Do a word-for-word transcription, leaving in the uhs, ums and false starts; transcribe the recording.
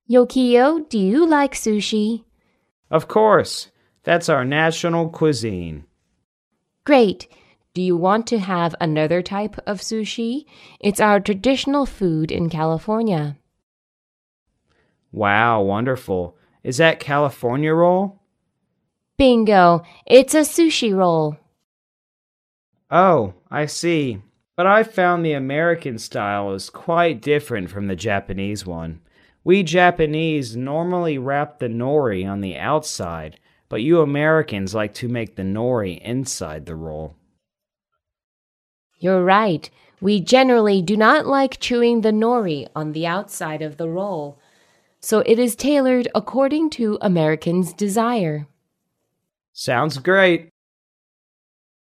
Yokio, do you like sushi? Of course, that's our national cuisine. Great. Do you want to have another type of sushi? It's our traditional food in California. Wow, wonderful. Is that California roll? Bingo! It's a sushi roll. Oh, I see. But I found the American style is quite different from the Japanese one. We Japanese normally wrap the nori on the outside, but you Americans like to make the nori inside the roll. You're right. We generally do not like chewing the nori on the outside of the roll, so it is tailored according to Americans' desire. Sounds great.